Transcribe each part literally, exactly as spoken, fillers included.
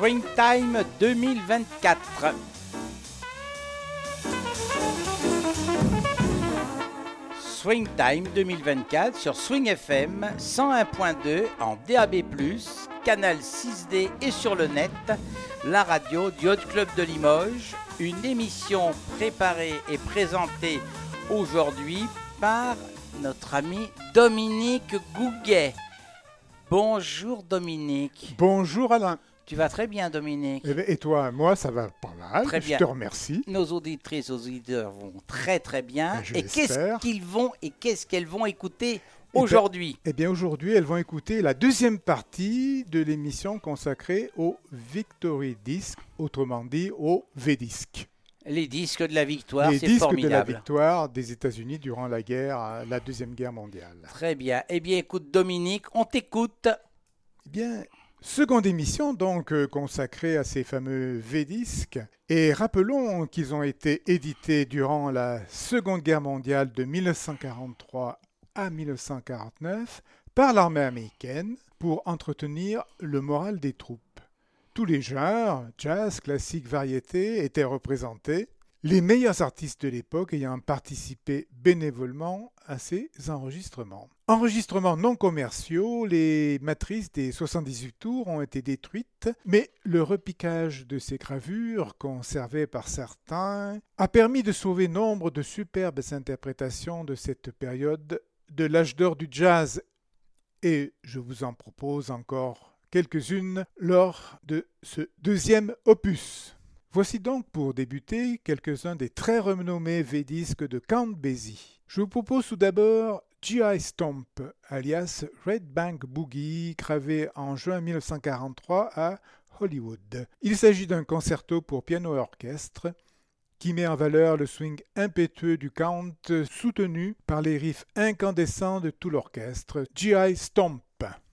Swing Time deux mille vingt-quatre. Swing Time deux mille vingt-quatre sur Swing F M cent un point deux en D A B plus, canal six D et sur le net, la radio du Yacht Club de Limoges, une émission préparée et présentée aujourd'hui par notre ami Dominique Gouguet. Bonjour Dominique. Bonjour Alain. Tu vas très bien Dominique. Et toi, moi ça va pas mal, très je bien. te remercie. Nos auditrices, nos auditeurs vont très très bien. Je et l'espère. qu'est-ce qu'ils vont et qu'est-ce qu'elles vont écouter aujourd'hui? Eh bien aujourd'hui, elles vont écouter la deuxième partie de l'émission consacrée au Victory Disc, autrement dit au V-Disc. Les disques de la victoire, Les c'est disques formidable. de la victoire des États-Unis durant la guerre, la Deuxième Guerre mondiale. Très bien. Eh bien, écoute Dominique, on t'écoute. Eh bien, seconde émission donc euh, consacrée à ces fameux V-disques. Et rappelons qu'ils ont été édités durant la Seconde Guerre mondiale de mille neuf cent quarante-trois à mille neuf cent quarante-neuf par l'armée américaine pour entretenir le moral des troupes. Tous les genres, jazz, classique, variété, étaient représentés, les meilleurs artistes de l'époque ayant participé bénévolement à ces enregistrements. Enregistrements non commerciaux, les matrices des soixante-dix-huit tours ont été détruites, mais le repiquage de ces gravures, conservées par certains, a permis de sauver nombre de superbes interprétations de cette période de l'âge d'or du jazz. Et je vous en propose encore quelques-unes lors de ce deuxième opus. Voici donc pour débuter quelques-uns des très renommés V-disques de Count Basie. Je vous propose tout d'abord G I Stomp, alias Red Bank Boogie, gravé en juin mille neuf cent quarante-trois à Hollywood. Il s'agit d'un concerto pour piano et orchestre qui met en valeur le swing impétueux du Count soutenu par les riffs incandescents de tout l'orchestre. G I Stomp.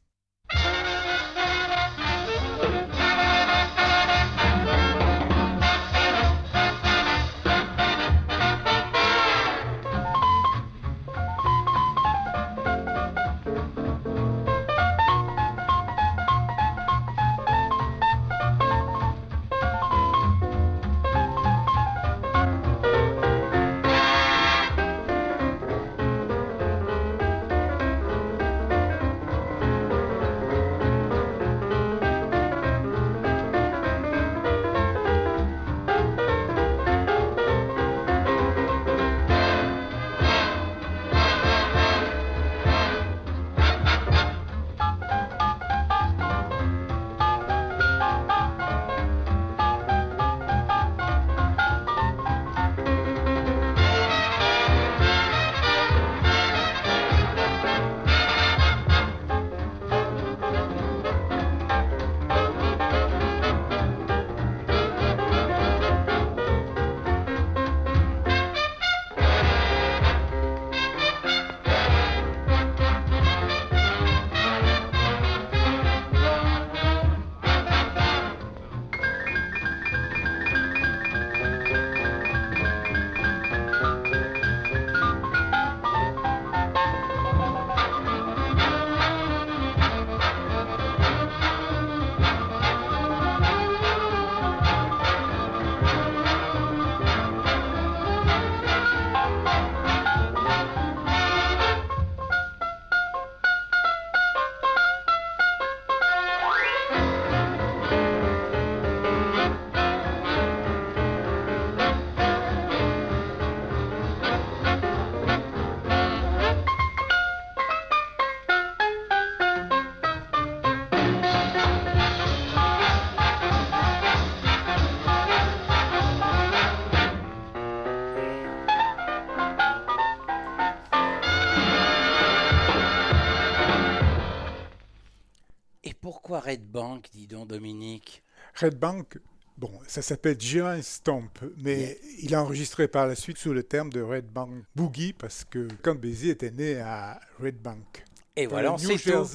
Pourquoi Red Bank, dis donc Dominique? Red Bank, bon, ça s'appelle G I Stomp, mais yeah. Il a enregistré par la suite sous le terme de Red Bank Boogie parce que Count Basie était né à Red Bank. Et voilà, on sait tout.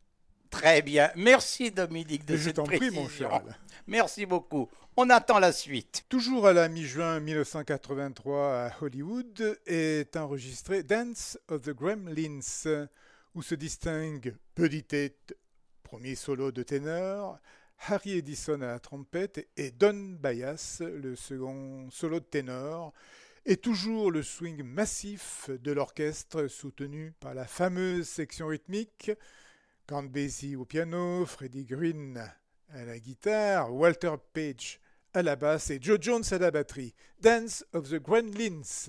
Très bien. Merci Dominique de Et cette je t'en précision. prie mon Charles. Merci beaucoup. On attend la suite. Toujours à la mi-juin mille neuf cent quatre-vingt-trois à Hollywood est enregistré Dance of the Gremlins, où se distingue Buddy Tate, premier solo de ténor, Harry Edison à la trompette et Don Byas, le second solo de ténor, et toujours le swing massif de l'orchestre soutenu par la fameuse section rythmique, Count Basie au piano, Freddie Green à la guitare, Walter Page à la basse et Joe Jones à la batterie. Dance of the Gremlins.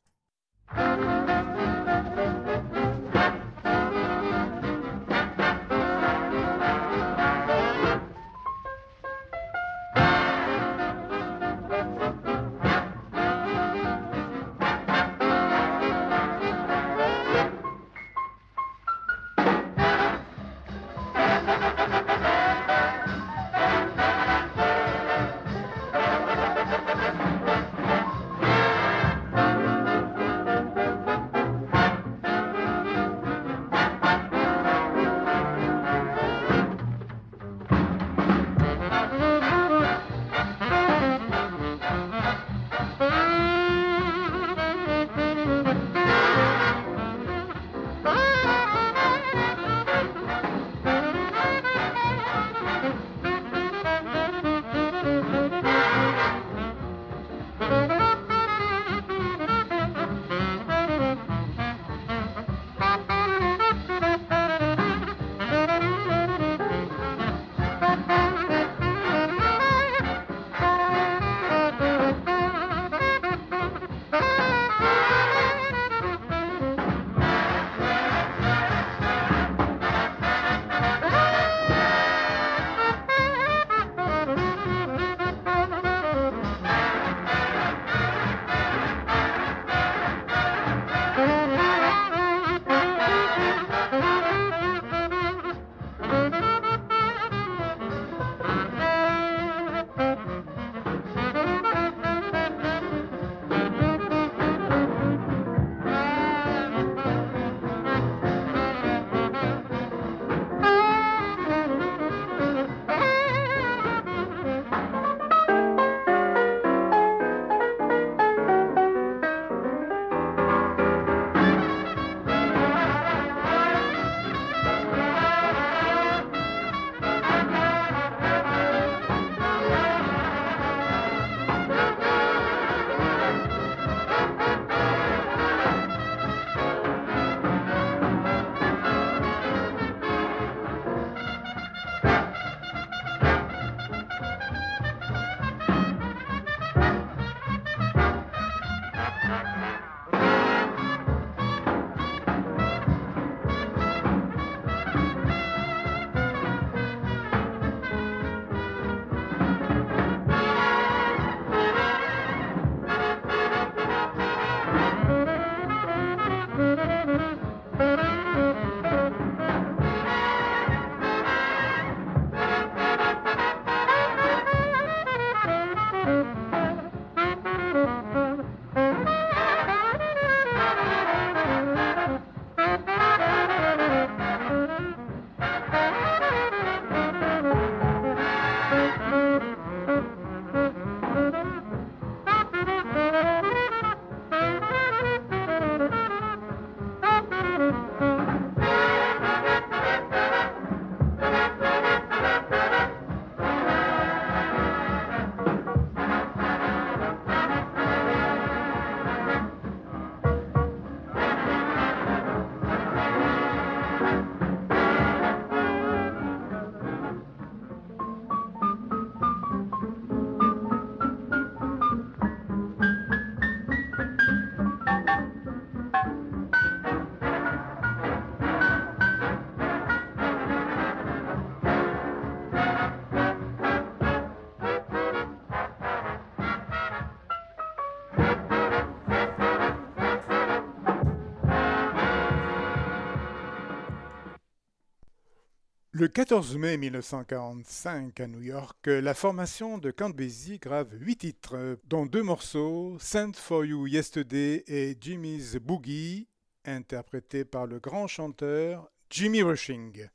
Le quatorze mai mille neuf cent quarante-cinq, à New York, la formation de Count Basie grave huit titres, dont deux morceaux, Send for You Yesterday et Jimmy's Boogie, interprétés par le grand chanteur Jimmy Rushing.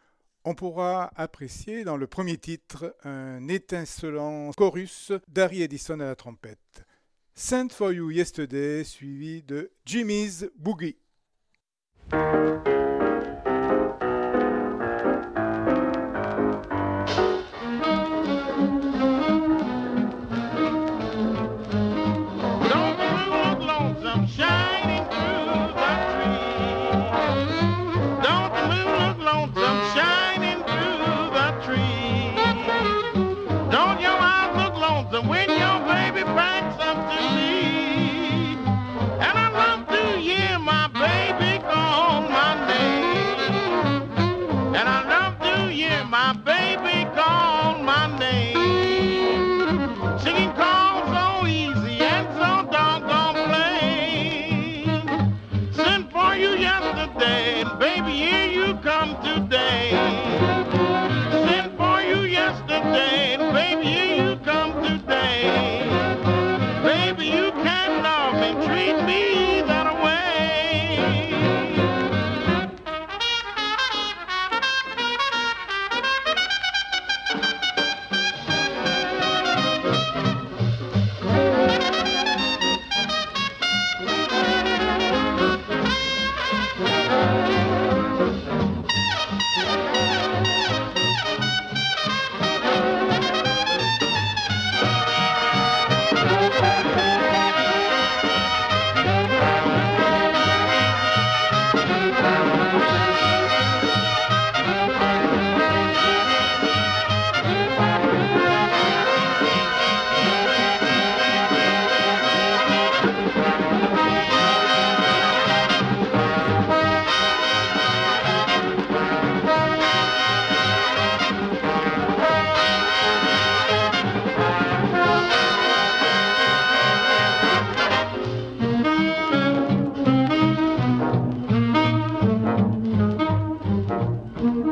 On pourra apprécier dans le premier titre un étincelant chorus d'Harry Edison à la trompette. Send for You Yesterday, suivi de Jimmy's Boogie.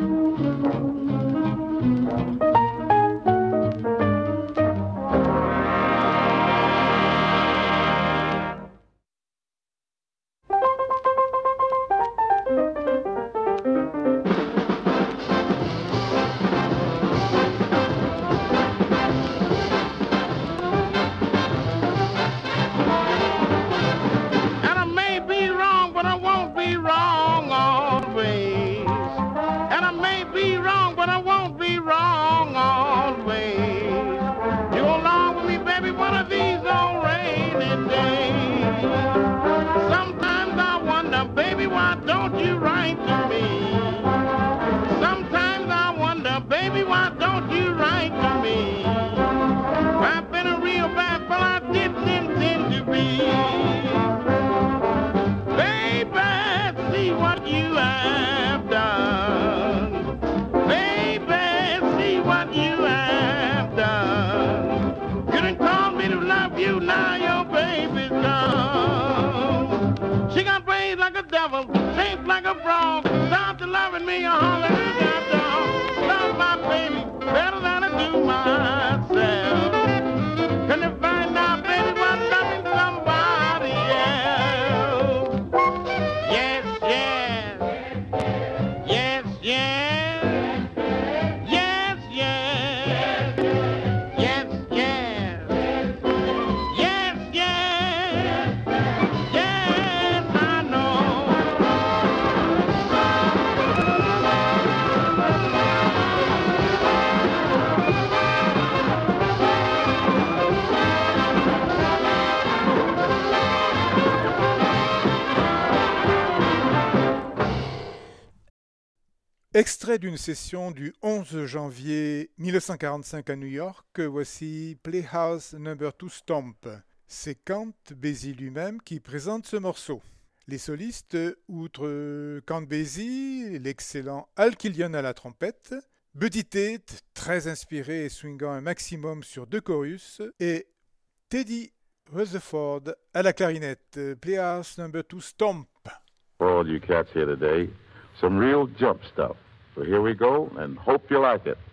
Extrait d'une session du onze janvier mille neuf cent quarante-cinq à New York, voici Playhouse number two Stomp. C'est Count Basie lui-même qui présente ce morceau. Les solistes, outre Count Basie, l'excellent Al Killian à la trompette, Buddy Tate, très inspiré et swingant un maximum sur deux chorus, et Teddy Rutherford à la clarinette. Playhouse number two Stomp. For all you cats here today, some real jump stuff. So here we go, and hope you like it.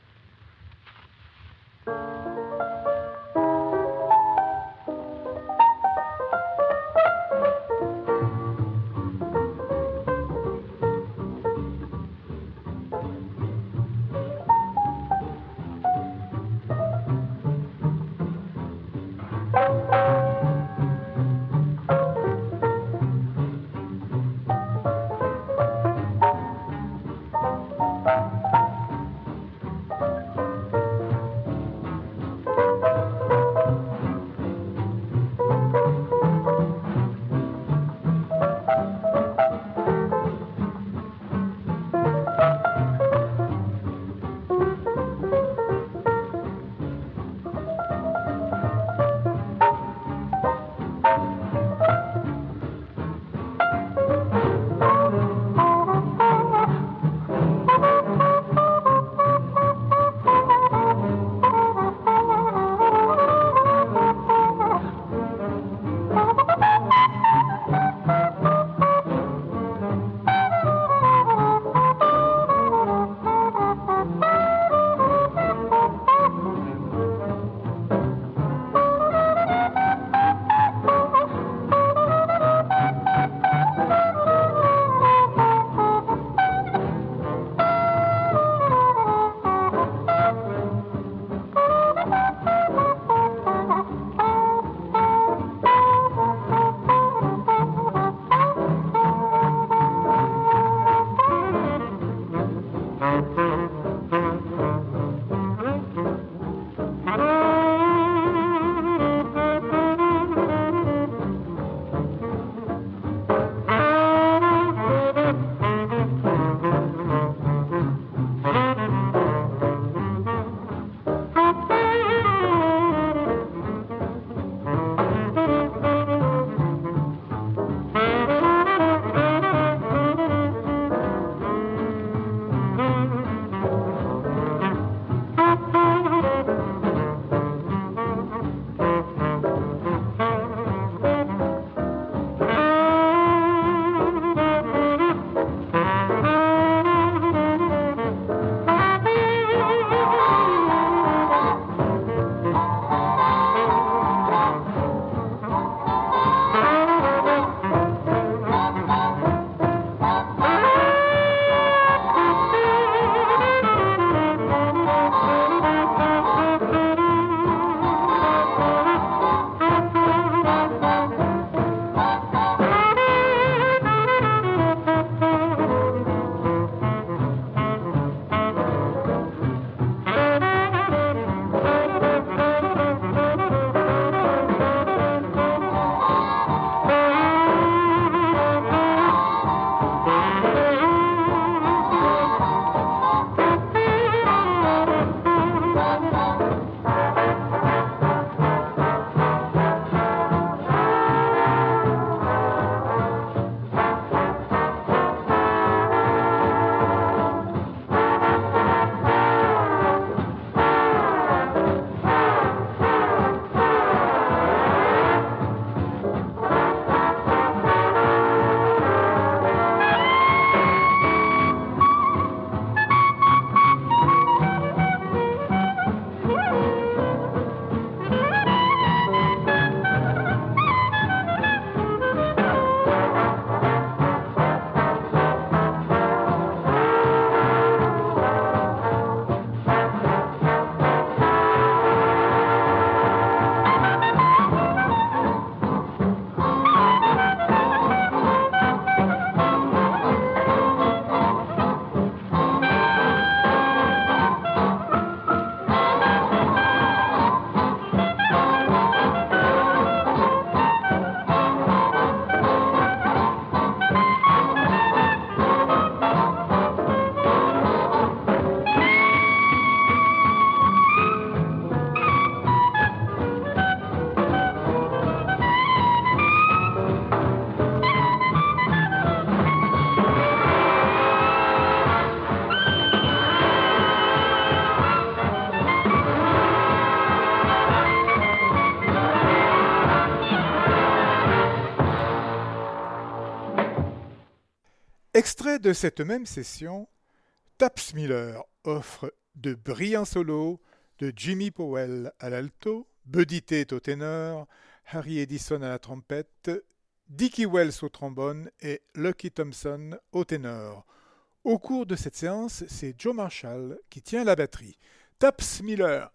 Extrait de cette même session, Taps Miller offre de brillants solos de Jimmy Powell à l'alto, Buddy Tate au ténor, Harry Edison à la trompette, Dickie Wells au trombone et Lucky Thompson au ténor. Au cours de cette séance, c'est Joe Marshall qui tient la batterie. Taps Miller.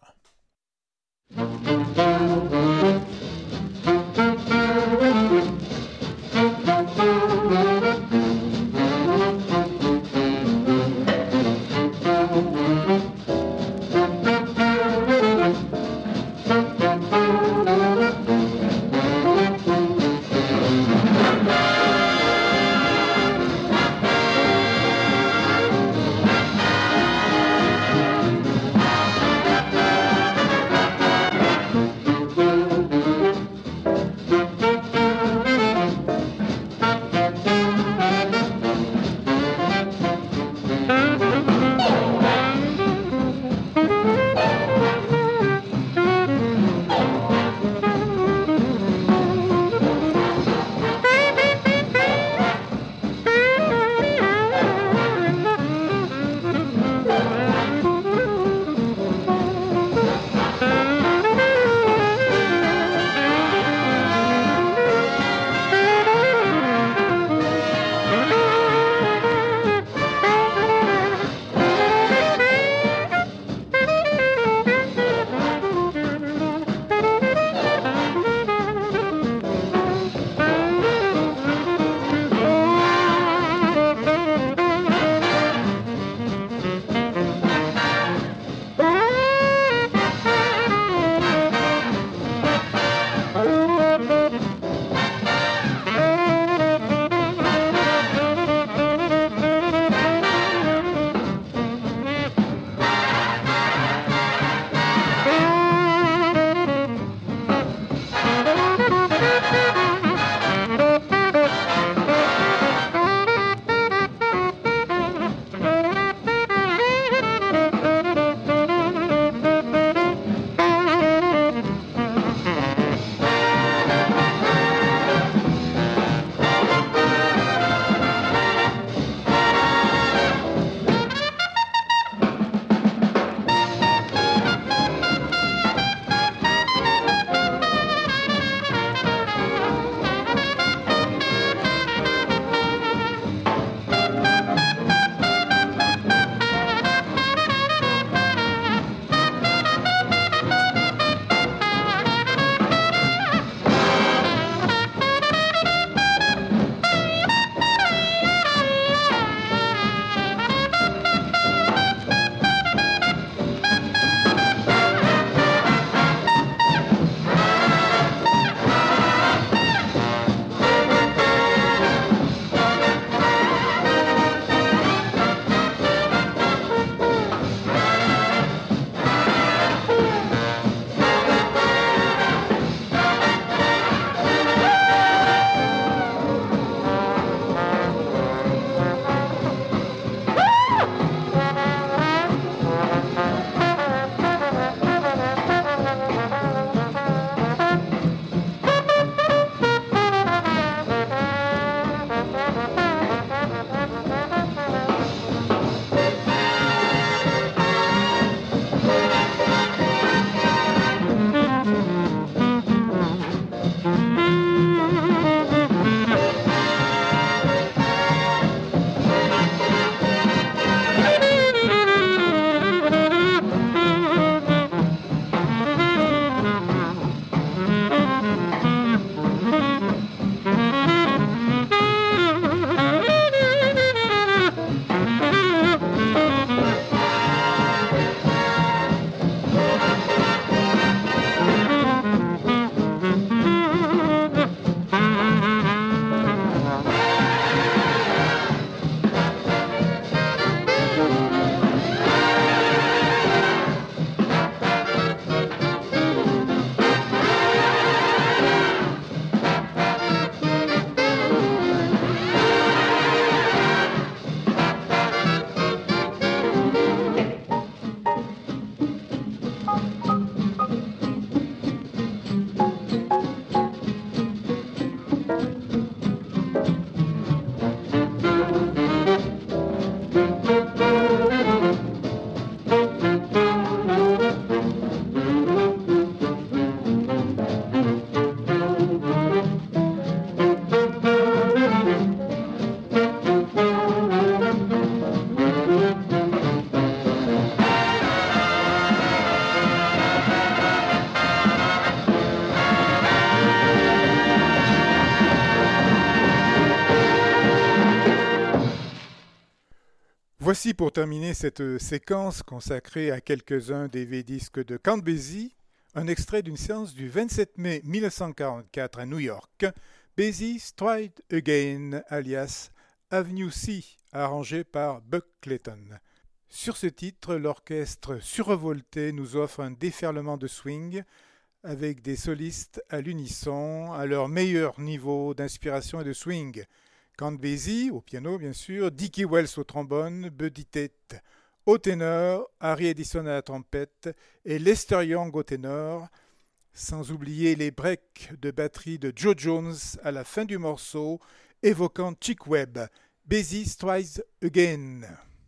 Voici pour terminer cette séquence consacrée à quelques-uns des V-disques de Count Basie, un extrait d'une séance du vingt-sept mai mille neuf cent quarante-quatre à New York, Basie's Try Again, alias Avenue C, arrangé par Buck Clayton. Sur ce titre, l'orchestre survolté nous offre un déferlement de swing avec des solistes à l'unisson, à leur meilleur niveau d'inspiration et de swing. Count Basie au piano bien sûr, Dickie Wells au trombone, Buddy Tate au ténor, Harry Edison à la trompette et Lester Young au ténor, sans oublier les breaks de batterie de Joe Jones à la fin du morceau, évoquant Chick Webb. Basie Tries Again.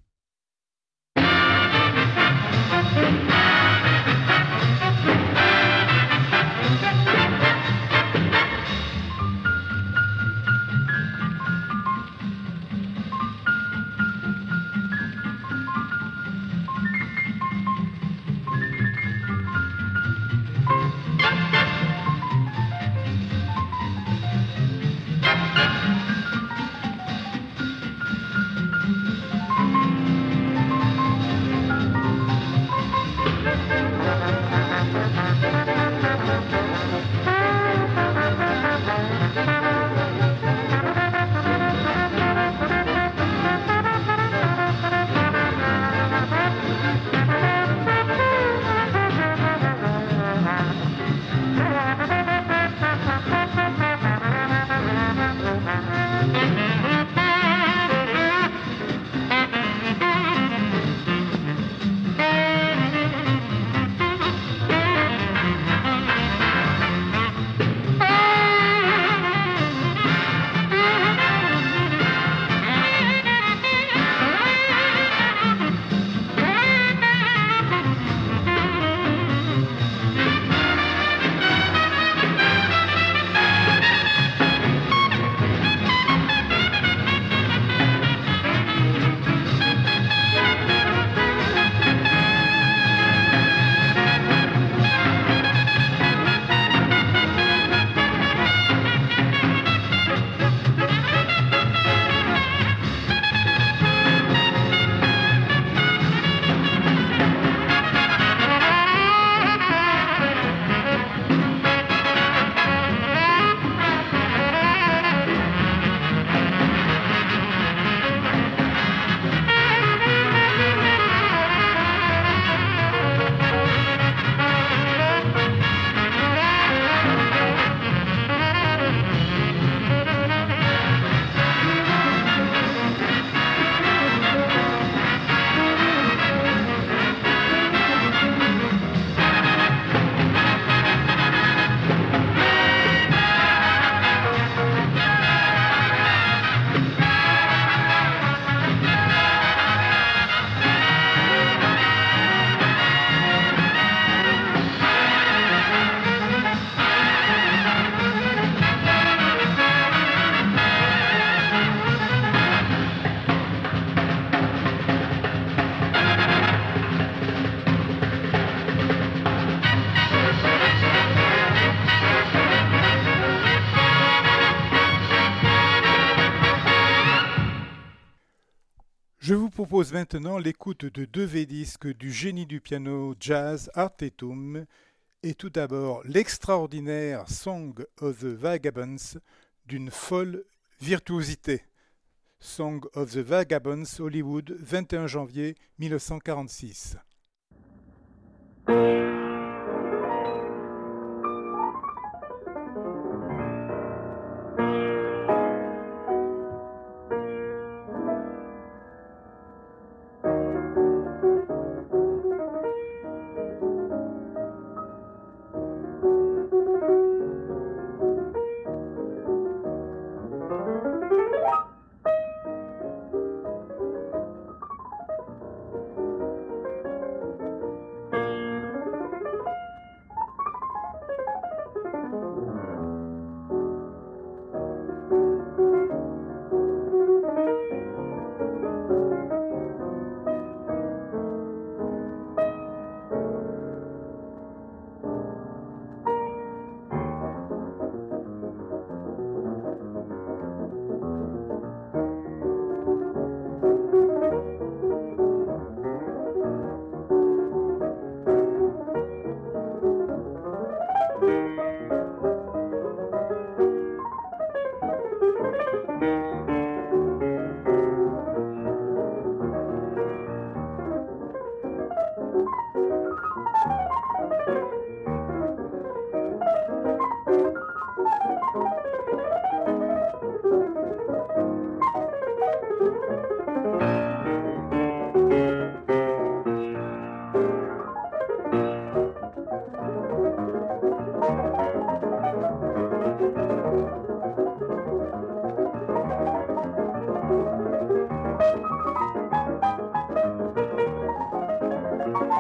Je vous propose maintenant l'écoute de deux V-disques du génie du piano jazz Art Tatum et tout d'abord l'extraordinaire Song of the Vagabonds d'une folle virtuosité. Song of the Vagabonds, Hollywood, vingt et un janvier mille neuf cent quarante-six.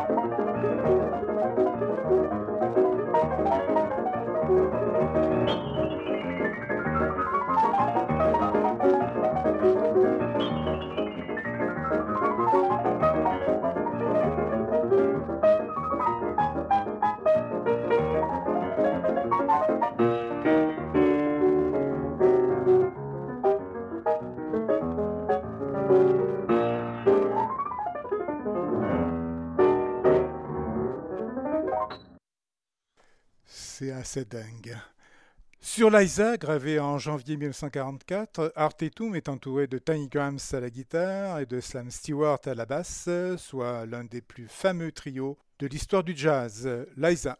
C'est assez dingue. Sur Liza, gravé en janvier mille neuf cent quarante-quatre, Art Tatum est entouré de Tiny Grams à la guitare et de Slam Stewart à la basse, soit l'un des plus fameux trios de l'histoire du jazz. Liza.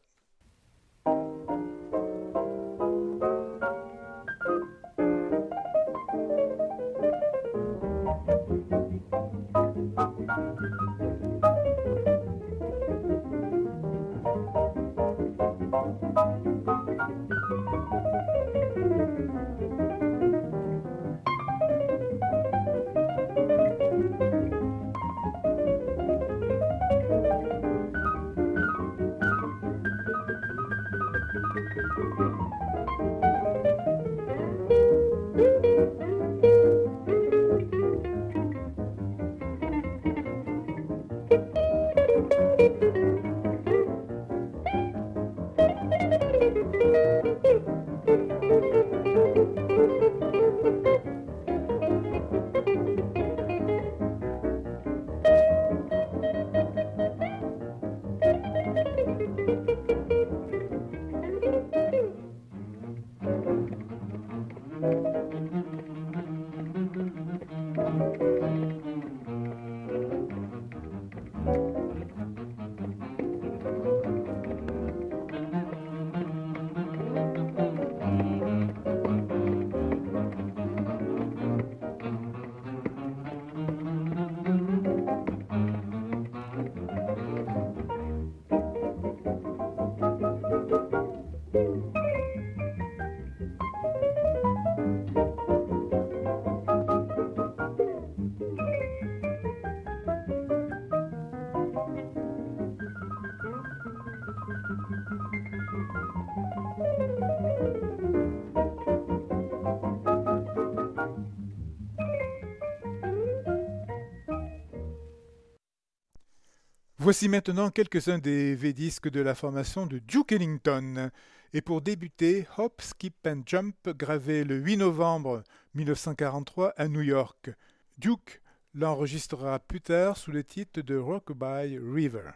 Voici maintenant quelques-uns des V-disques de la formation de Duke Ellington. Et pour débuter, Hop, Skip and Jump, gravé le huit novembre mille neuf cent quarante-trois à New York. Duke l'enregistrera plus tard sous le titre de Rockabye River.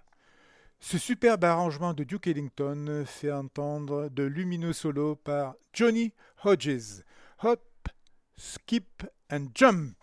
Ce superbe arrangement de Duke Ellington fait entendre de lumineux solos par Johnny Hodges. Hop, Skip and Jump.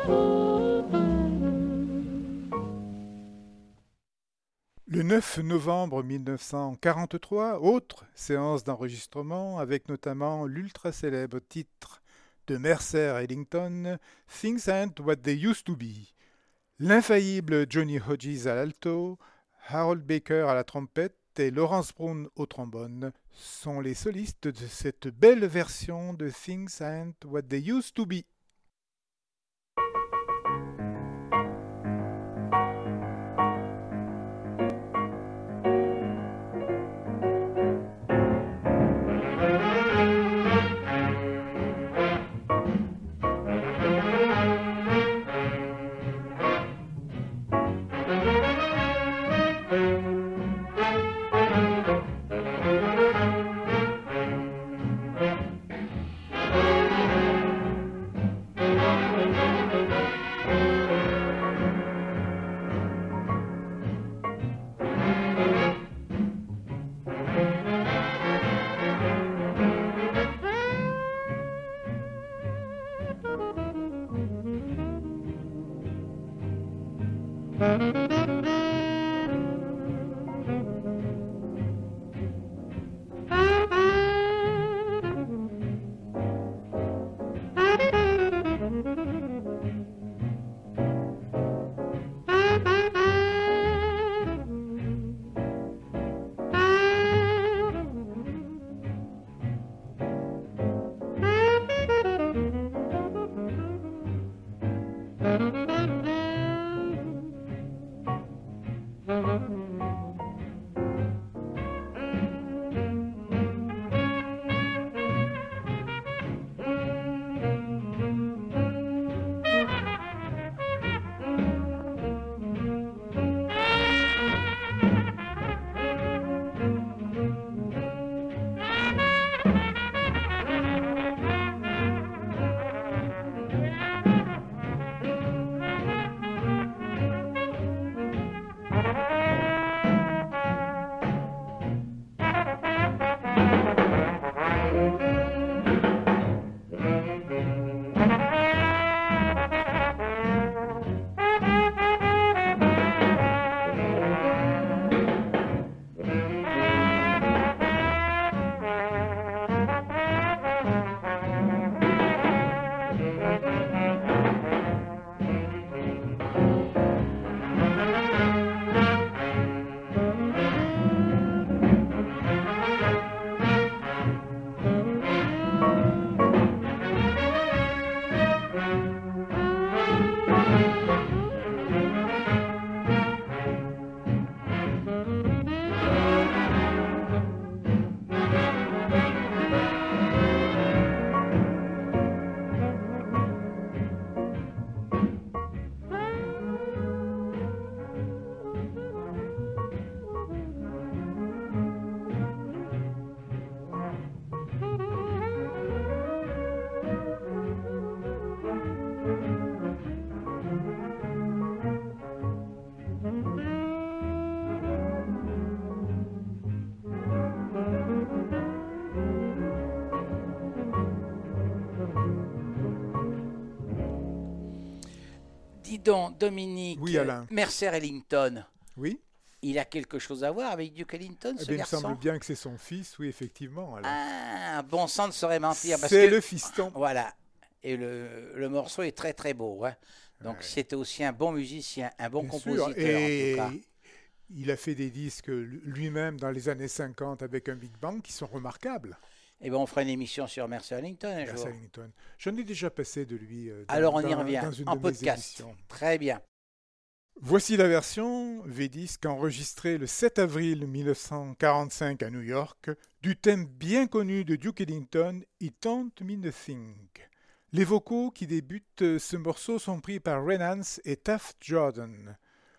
Le neuf novembre mille neuf cent quarante-trois, autre séance d'enregistrement avec notamment l'ultra célèbre titre de Mercer Ellington, Things Ain't What They Used to Be. L'infaillible Johnny Hodges à l'alto, Harold Baker à la trompette et Lawrence Brown au trombone sont les solistes de cette belle version de Things Ain't What They Used to Be. Dis donc, Dominique, Oui, Alain. Mercer Ellington, Oui, il a quelque chose à voir avec Duke Ellington, eh ce bien, il me garçon? semble bien que c'est son fils, oui, effectivement. Alain. Ah, bon sang ne saurait mentir. parce C'est que- le fiston. Voilà. Et le, le morceau est très très beau. Hein. Donc Ouais. c'était aussi un bon musicien, un bon Bien compositeur sûr. Et en tout cas. il a fait des disques lui-même dans les années cinquante avec un big band qui sont remarquables. Et ben on fera une émission sur Mercer Ellington un Merci jour. Ellington. J'en ai déjà passé de lui euh, dans, Alors on y dans- revient dans une en de mes podcast. émissions. Très bien. Voici la version V-Disc enregistrée le sept avril mille neuf cent quarante-cinq à New York du thème bien connu de Duke Ellington, It Don't Mean a Thing. Les vocaux qui débutent ce morceau sont pris par Renans et Taft Jordan.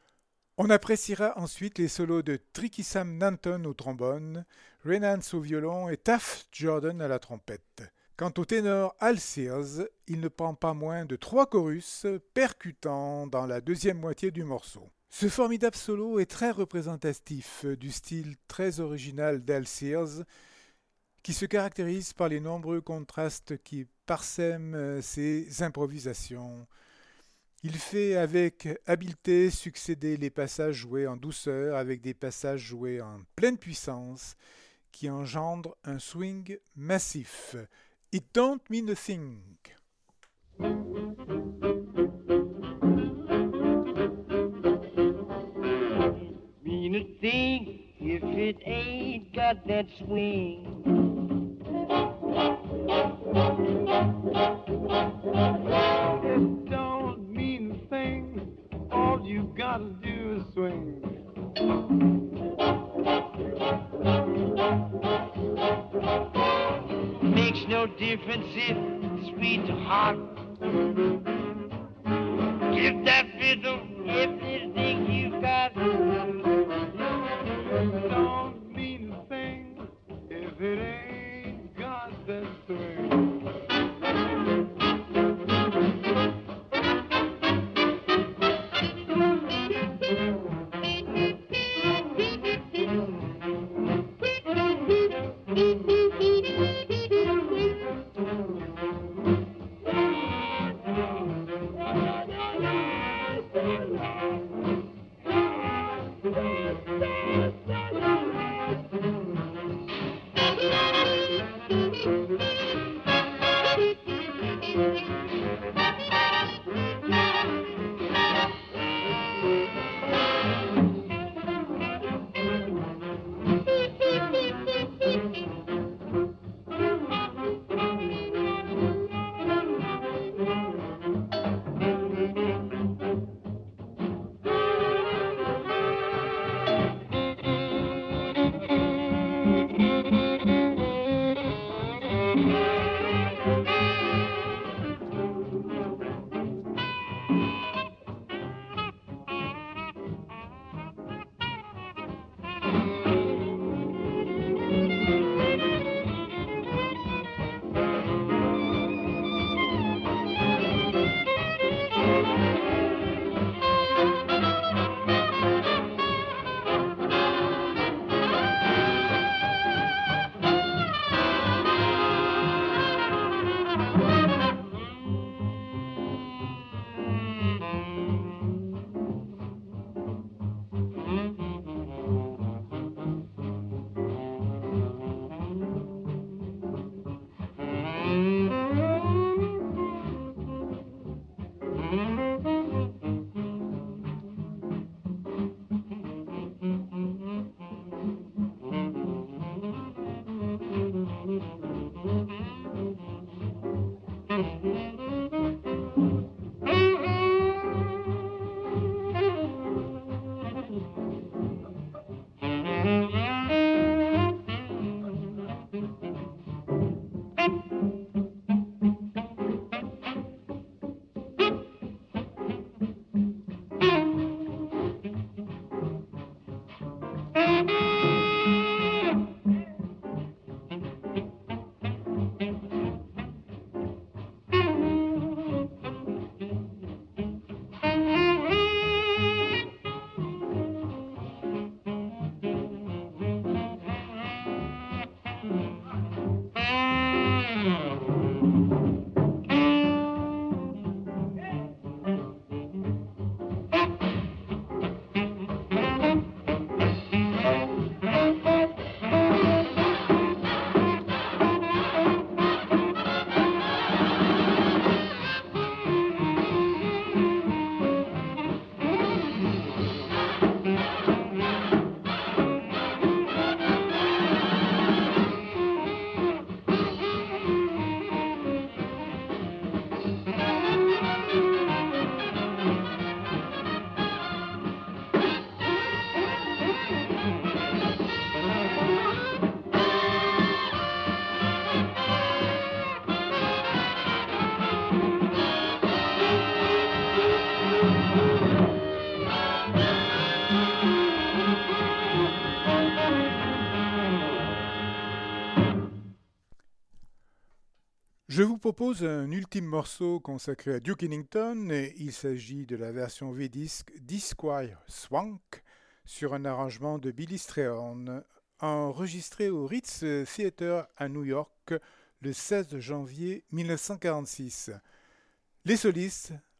On appréciera ensuite les solos de Tricky Sam Nanton au trombone, Renans au violon et Taft Jordan à la trompette. Quant au ténor Al Sears, il ne prend pas moins de trois chorus percutants dans la deuxième moitié du morceau. Ce formidable solo est très représentatif du style très original d'Al Sears, qui se caractérise par les nombreux contrastes qui parsèment ses improvisations. Il fait avec habileté succéder les passages joués en douceur avec des passages joués en pleine puissance qui engendrent un swing massif. It don't mean a thing. Mean a thing if it ain't got that swing. It don't mean a thing. All you gotta do is swing. Makes no difference if it's sweet or hot. Give that fiddle everything you got. Don't mean a thing if it ain't got that swing. Je vous propose un ultime morceau consacré à Duke Ellington. Il s'agit de la version V-disque d'Esquire Swank sur un arrangement de Billy Strayhorn, enregistré au Ritz Theater à New York le seize janvier mille neuf cent quarante-six. Les solistes,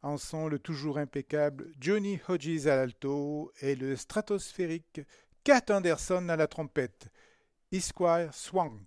en sont le toujours impeccable Johnny Hodges à l'alto et le stratosphérique Cat Anderson à la trompette. Esquire Swank.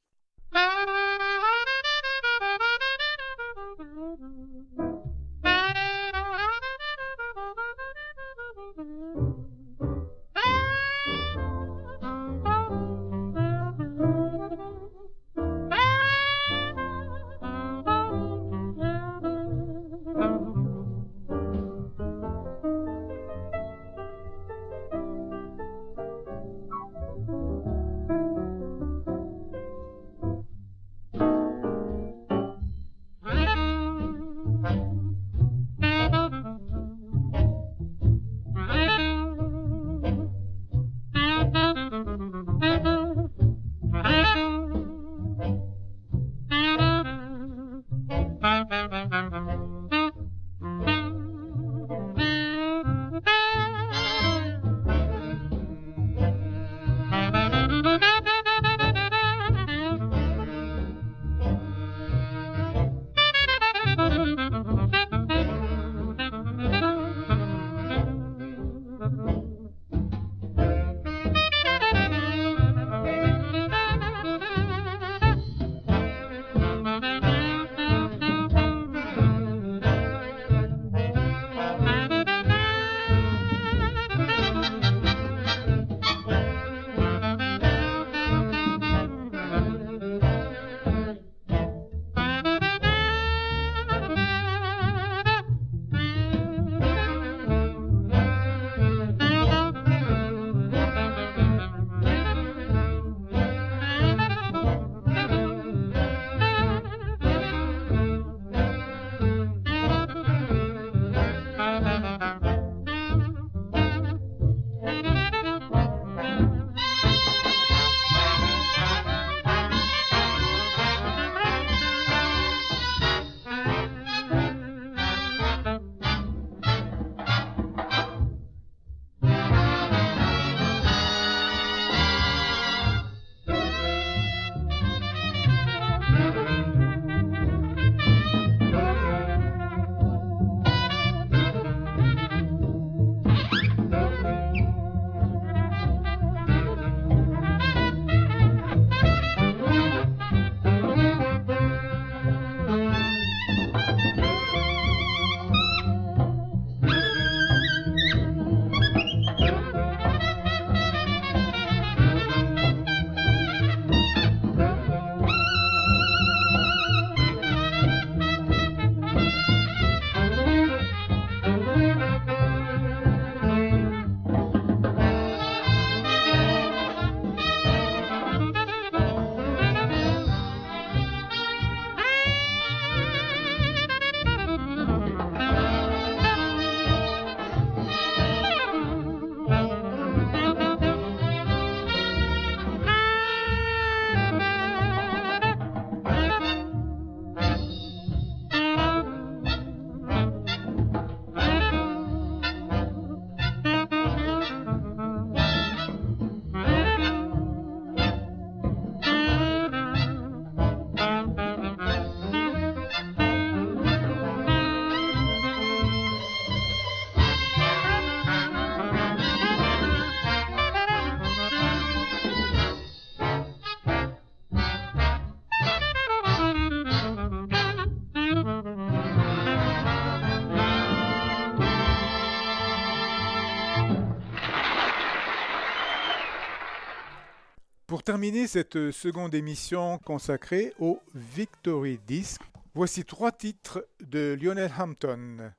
Pour terminer cette seconde émission consacrée au Victory Disc, voici trois titres de Lionel Hampton.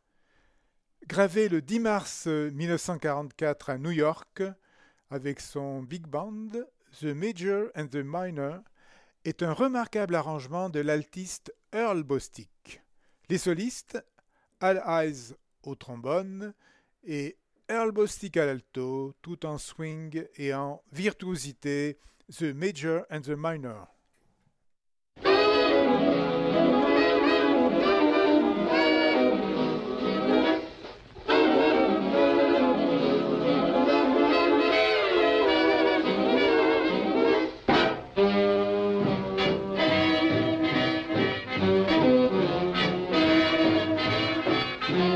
Gravé le dix mars mille neuf cent quarante-quatre à New York avec son big band, The Major and the Minor est un remarquable arrangement de l'altiste Earl Bostic. Les solistes, Al Hayes au trombone et Earl Bostic à l'alto, tout en swing et en virtuosité, The Major and the Minor. Thank you.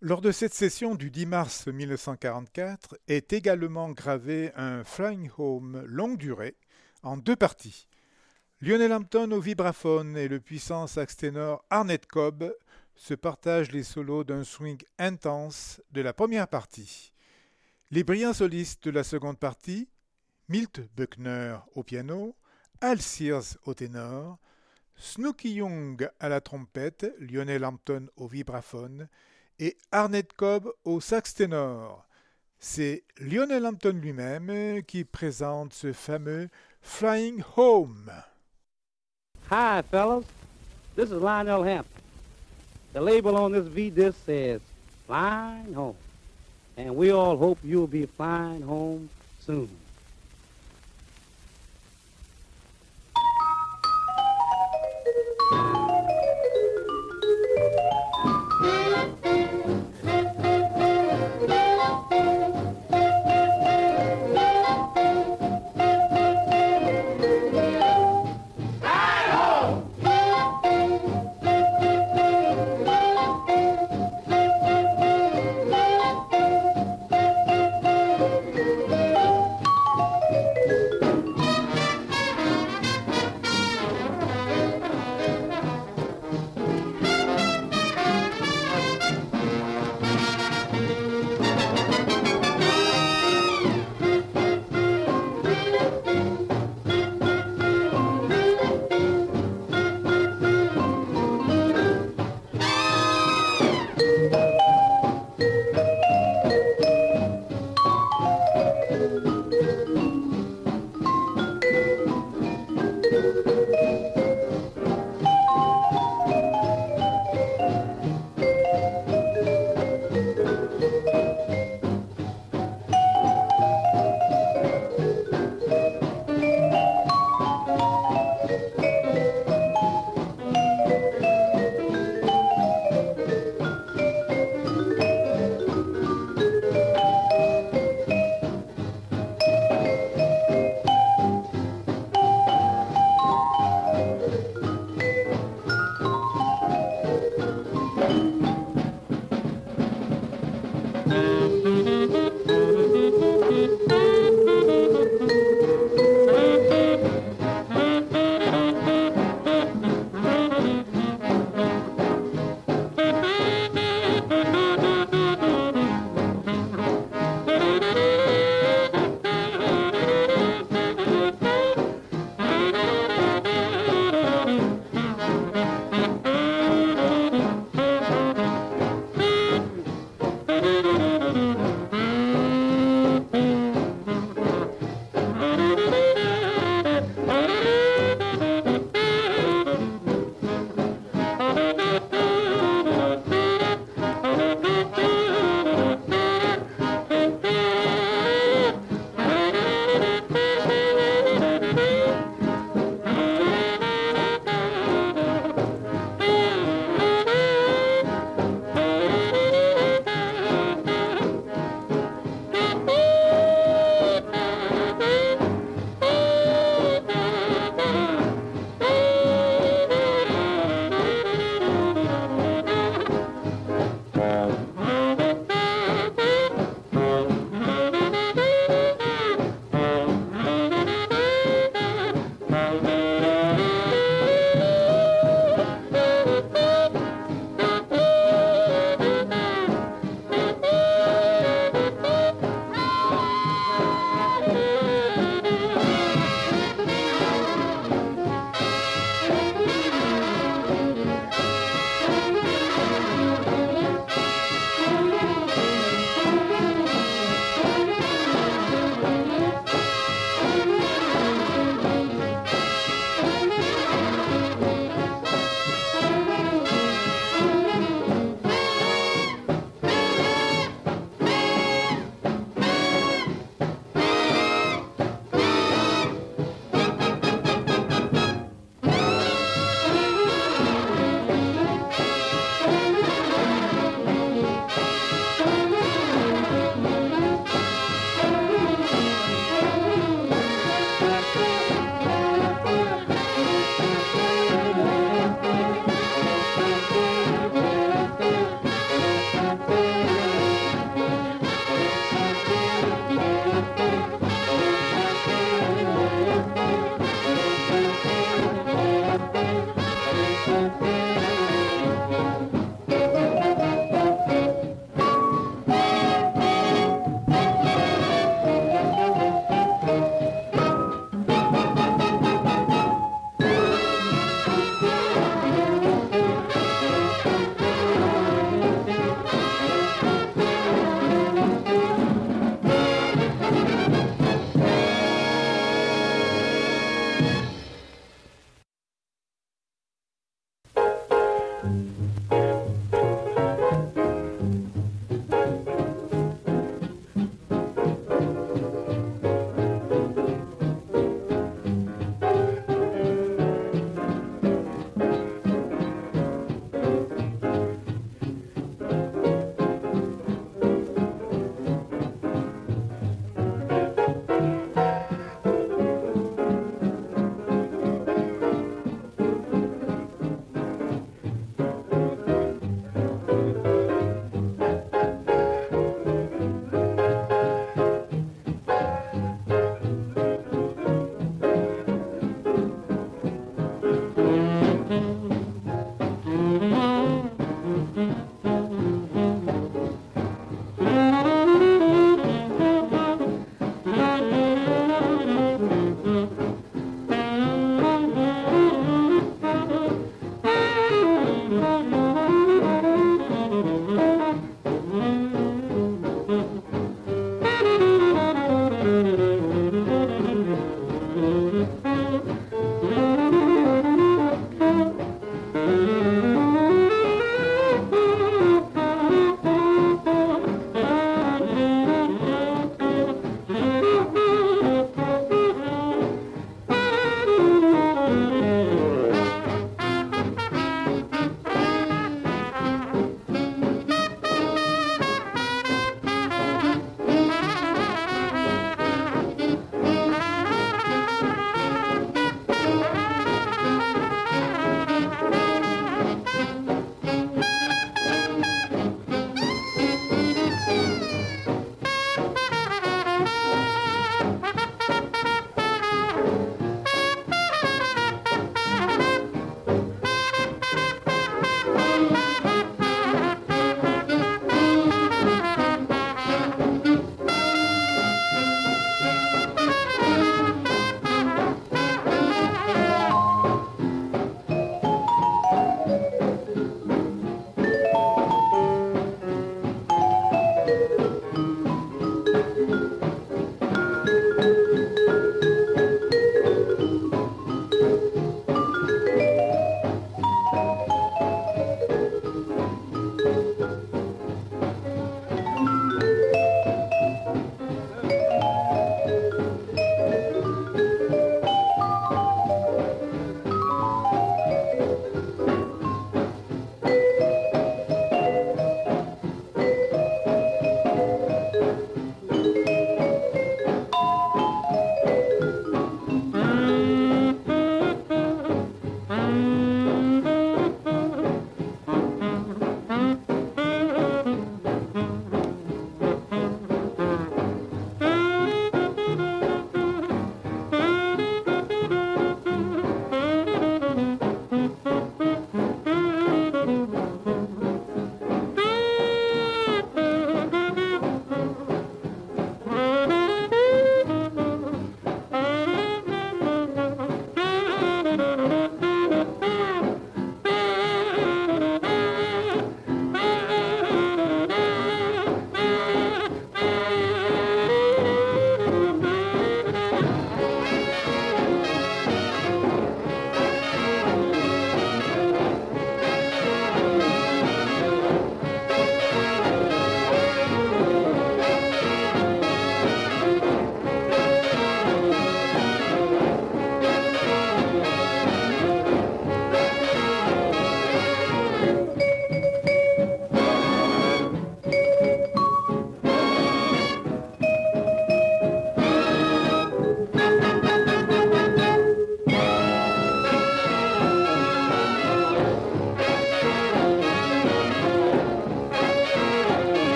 Lors de cette session du dix mars mille neuf cent quarante-quatre est également gravé un Flying Home longue durée en deux parties. Lionel Hampton au vibraphone et le puissant sax ténor Arnett Cobb se partagent les solos d'un swing intense de la première partie. Les brillants solistes de la seconde partie, Milt Buckner au piano, Al Sears au ténor, Snooky Young à la trompette, Lionel Hampton au vibraphone et Arnett Cobb au sax ténor. C'est Lionel Hampton lui-même qui présente ce fameux Flying Home. Hi, fellas. This is Lionel Hampton. The label on this V-disc says Flying Home. And we all hope you'll be flying home soon.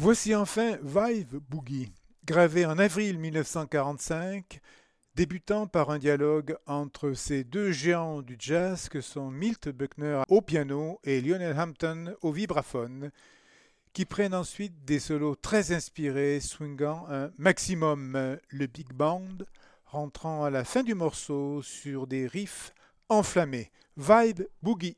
Voici enfin Vibe Boogie, gravé en avril mille neuf cent quarante-cinq, débutant par un dialogue entre ces deux géants du jazz que sont Milt Buckner au piano et Lionel Hampton au vibraphone, qui prennent ensuite des solos très inspirés, swingant un maximum le big band, rentrant à la fin du morceau sur des riffs enflammés. Vibe Boogie.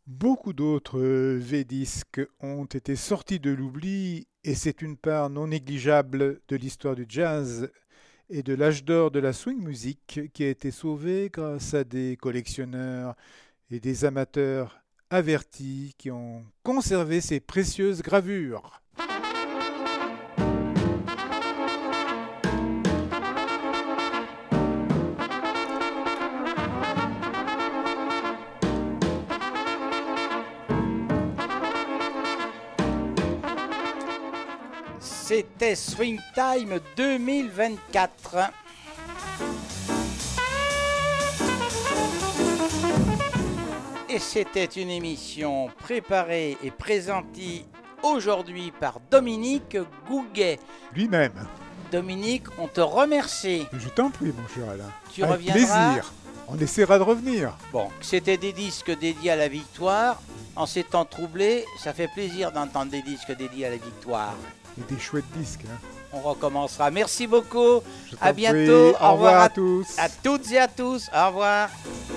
Beaucoup d'autres V-disques ont été sortis de l'oubli et c'est une part non négligeable de l'histoire du jazz et de l'âge d'or de la swing music qui a été sauvée grâce à des collectionneurs et des amateurs avertis qui ont conservé ces précieuses gravures. C'était Swing Time deux mille vingt-quatre. Et c'était une émission préparée et présentée aujourd'hui par Dominique Gouguet. Lui-même. Dominique, on te remercie. Je t'en prie, mon cher Alain. Tu Avec reviendras. plaisir. On essaiera de revenir. Bon, c'était des disques dédiés à la victoire. En ces temps troublés, ça fait plaisir d'entendre des disques dédiés à la victoire. Et des chouettes disques. Hein. On recommencera. Merci beaucoup. Je t'en À prie. bientôt. Au revoir à tous. À toutes et à tous. Au revoir.